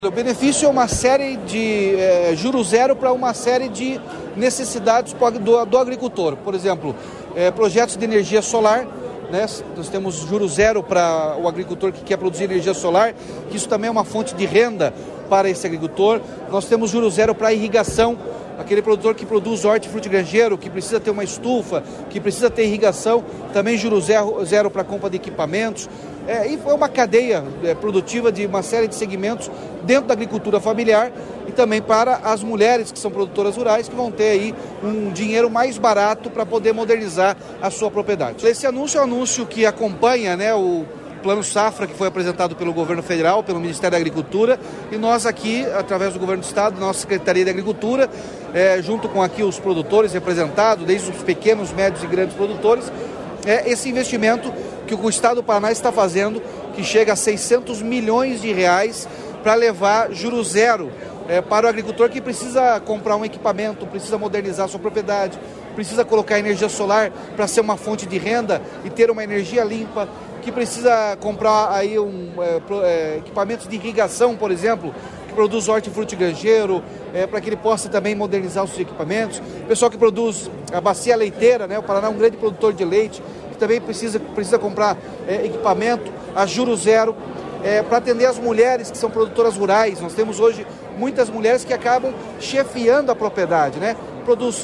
O benefício é uma série de juros zero para uma série de necessidades do agricultor. Por exemplo, projetos de energia solar, né? Nós temos juros zero para o agricultor que quer produzir energia solar, que isso também é uma fonte de renda para esse agricultor. Nós temos juros zero para irrigação, aquele produtor que produz hortifruti granjeiro, que precisa ter uma estufa, que precisa ter irrigação, também juros zero para compra de equipamentos. E foi uma cadeia produtiva de uma série de segmentos dentro da agricultura familiar e também para as mulheres que são produtoras rurais, que vão ter aí um dinheiro mais barato para poder modernizar a sua propriedade. Esse anúncio é um anúncio que acompanha, né, o Plano Safra, que foi apresentado pelo governo federal, pelo Ministério da Agricultura, e nós aqui, através do governo do estado, nossa Secretaria de Agricultura, junto com aqui os produtores representados, desde os pequenos, médios e grandes produtores, esse investimento que o estado do Paraná está fazendo, que chega a 600 milhões de reais para levar juros zero para o agricultor que precisa comprar um equipamento, precisa modernizar a sua propriedade, precisa colocar energia solar para ser uma fonte de renda e ter uma energia limpa, que precisa comprar aí equipamentos de irrigação, por exemplo, que produz hortifruti granjeiro, para que ele possa também modernizar os seus equipamentos. O pessoal que produz a bacia leiteira, né? O Paraná é um grande produtor de leite, que também precisa comprar equipamento a juros zero, para atender as mulheres que são produtoras rurais. Nós temos hoje muitas mulheres que acabam chefiando a propriedade, né? Produz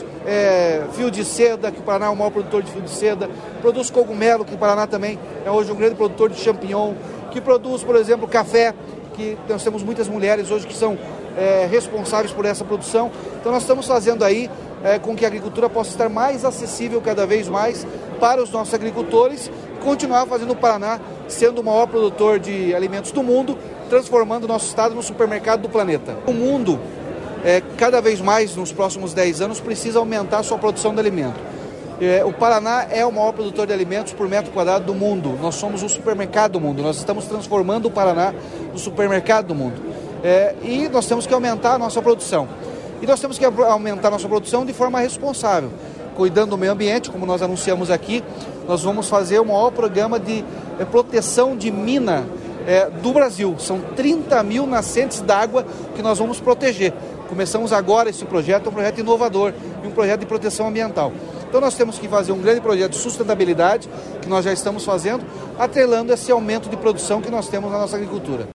fio de seda, que o Paraná é o maior produtor de fio de seda, produz cogumelo, que o Paraná também é hoje um grande produtor de champignon, que produz, por exemplo, café, que nós temos muitas mulheres hoje que são responsáveis por essa produção. Então nós estamos fazendo aí com que a agricultura possa estar mais acessível cada vez mais para os nossos agricultores, continuar fazendo o Paraná sendo o maior produtor de alimentos do mundo, transformando o nosso estado no supermercado do planeta. O mundo, cada vez mais nos próximos 10 anos, precisa aumentar a sua produção de alimento. O Paraná é o maior produtor de alimentos por metro quadrado do mundo. Nós somos o supermercado do mundo. Nós estamos transformando o Paraná no supermercado do mundo. E nós temos que aumentar a nossa produção. E nós temos que aumentar a nossa produção de forma responsável, cuidando do meio ambiente, como nós anunciamos aqui. Nós vamos fazer o maior programa de proteção de mina do Brasil. São 30 mil nascentes d'água que nós vamos proteger. Começamos agora esse projeto, é um projeto inovador e um projeto de proteção ambiental. Então nós temos que fazer um grande projeto de sustentabilidade, que nós já estamos fazendo, atrelando esse aumento de produção que nós temos na nossa agricultura.